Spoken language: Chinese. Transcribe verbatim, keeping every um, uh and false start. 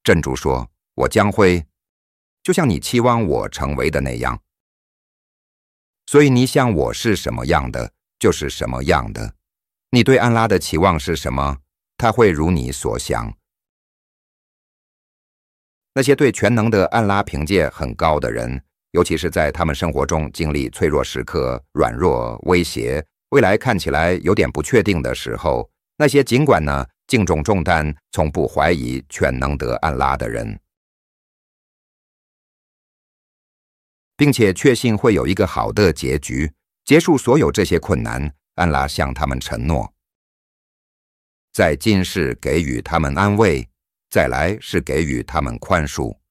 真主说：我将会，就像你期望我成为的那样。所以你想我是什么样的，就是什么样的。你对安拉的期望是什么，他会如你所想。那些对全能的安拉凭借很高的人，尤其是在他们生活中经历脆弱时刻、软弱、威胁、未来看起来有点不确定的时候，那些尽管呢敬重重担，从不怀疑全能的安拉的人，并且确信会有一个好的结局，结束所有这些困难，安拉向他们承诺，在今世给予他们安慰，再来是给予他们宽恕。